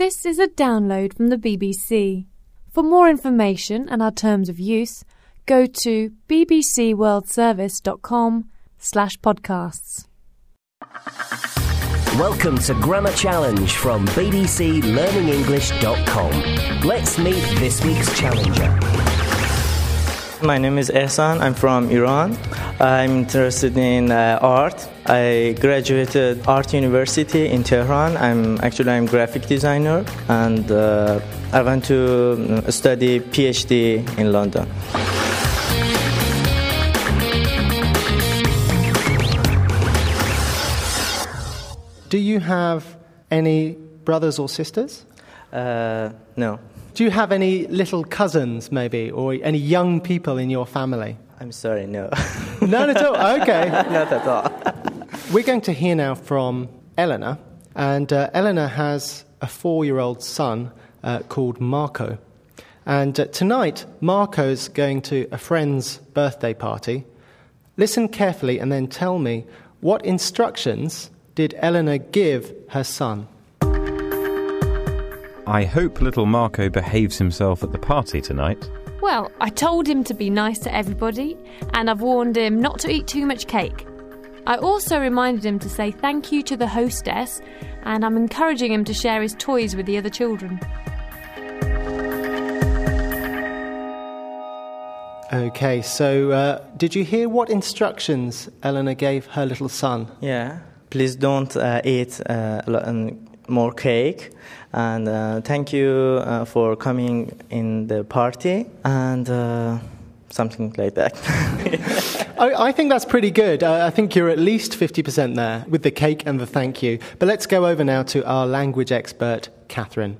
This is a download from the BBC. For more information and our terms of use, go to bbcworldservice.com/podcasts. Welcome to Grammar Challenge from bbclearningenglish.com. Let's meet this week's challenger. My name is Ehsan. I'm from Iran. I'm interested in art. I graduated Art University in Tehran. I'm graphic designer, and I went to study PhD in London. Do you have any brothers or sisters? No. Do you have any little cousins, maybe, or any young people in your family? I'm sorry, no. None at all? Okay. Not at all. We're going to hear now from Eleanor, and Eleanor has a 4-year-old son called Marco. And tonight, Marco's going to a friend's birthday party. Listen carefully and then tell me, what instructions did Eleanor give her son? I hope little Marco behaves himself at the party tonight. Well, I told him to be nice to everybody, and I've warned him not to eat too much cake. I also reminded him to say thank you to the hostess, and I'm encouraging him to share his toys with the other children. Okay, so did you hear what instructions Eleanor gave her little son? Yeah. Please don't eat more cake. And thank you for coming in the party, and something like that. I think that's pretty good. I think you're at least 50% there with the cake and the thank you. But let's go over now to our language expert, Catherine.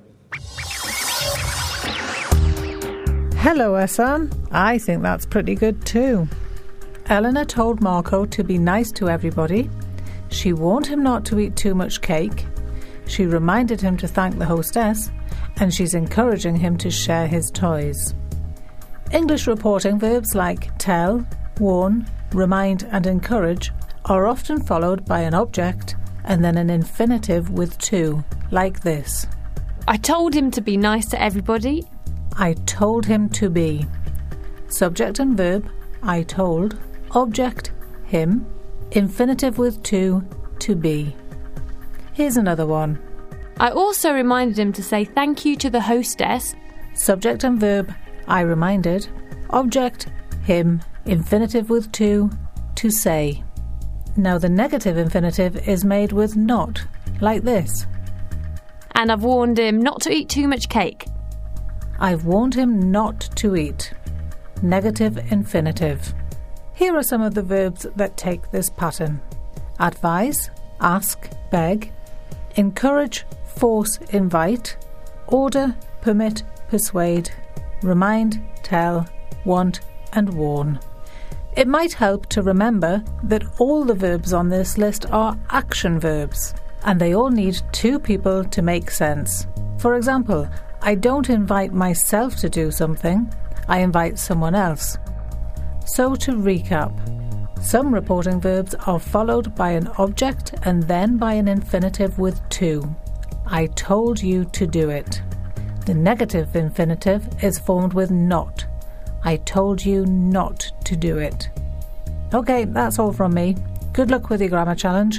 Hello, Ehsan. I think that's pretty good too. Eleanor told Marco to be nice to everybody. She warned him not to eat too much cake. She reminded him to thank the hostess, and she's encouraging him to share his toys. English reporting verbs like tell, warn, remind and encourage are often followed by an object and then an infinitive with to, like this. I told him to be nice to everybody. I told him to be. Subject and verb, I told. Object, him. Infinitive with to be. Here's another one. I also reminded him to say thank you to the hostess. Subject and verb, I reminded. Object, him. Infinitive with to say. Now the negative infinitive is made with not, like this. And I've warned him not to eat too much cake. I've warned him not to eat. Negative infinitive. Here are some of the verbs that take this pattern. Advise, ask, beg. Encourage, force, invite. Order, permit, persuade. Remind, tell, want and warn. It might help to remember that all the verbs on this list are action verbs, and they all need two people to make sense. For example, I don't invite myself to do something, I invite someone else. So to recap, some reporting verbs are followed by an object and then by an infinitive with to. I told you to do it. The negative infinitive is formed with not. I told you not to do it. Okay, that's all from me. Good luck with your grammar challenge.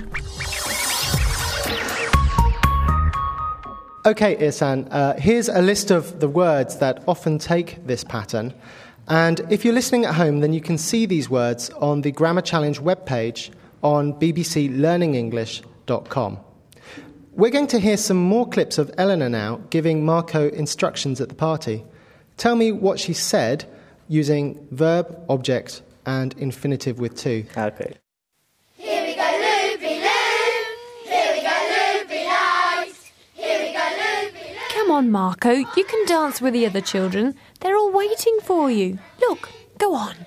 Okay, Ehsan, here's a list of the words that often take this pattern. And if you're listening at home, then you can see these words on the Grammar Challenge webpage on bbclearningenglish.com. We're going to hear some more clips of Eleanor now giving Marco instructions at the party. Tell me what she said using verb, object, and infinitive with to. Okay. Here we go, loopy loop. Here we go, loopy light. Here we go, loopy loop. Come on, Marco, you can dance with the other children. They're all waiting for you. Look, go on.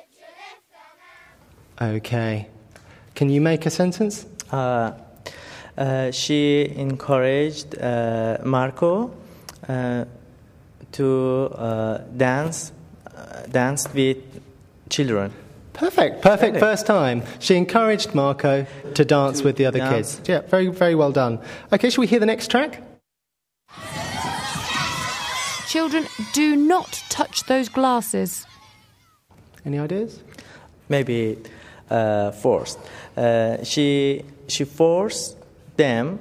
Okay. Can you make a sentence? She encouraged Marco to dance with children. Perfect first time. She encouraged Marco to dance with the other kids. Yeah, very, very well done. Okay, shall we hear the next track? Children, do not touch those glasses. Any ideas? Maybe forced. She forced them.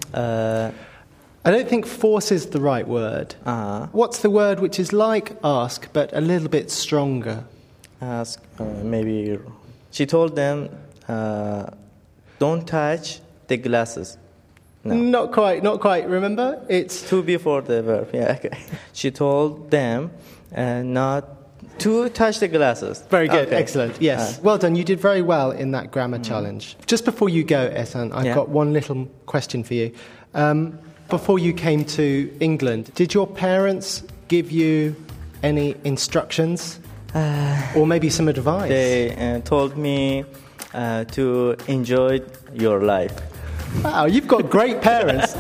I don't think force is the right word. What's the word which is like ask but a little bit stronger? Ask, maybe. She told them, don't touch the glasses. No. Not quite. Remember? It's To before the verb. Yeah, okay. She told them not to touch the glasses. very good. Okay. Excellent. Yes. Well done. You did very well in that grammar challenge. Just before you go, Ehsan, I've got one little question for you. Before you came to England, did your parents give you any instructions or maybe some advice? They told me to enjoy your life. Wow, you've got great parents.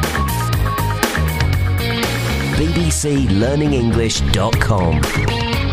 bbclearningenglish.com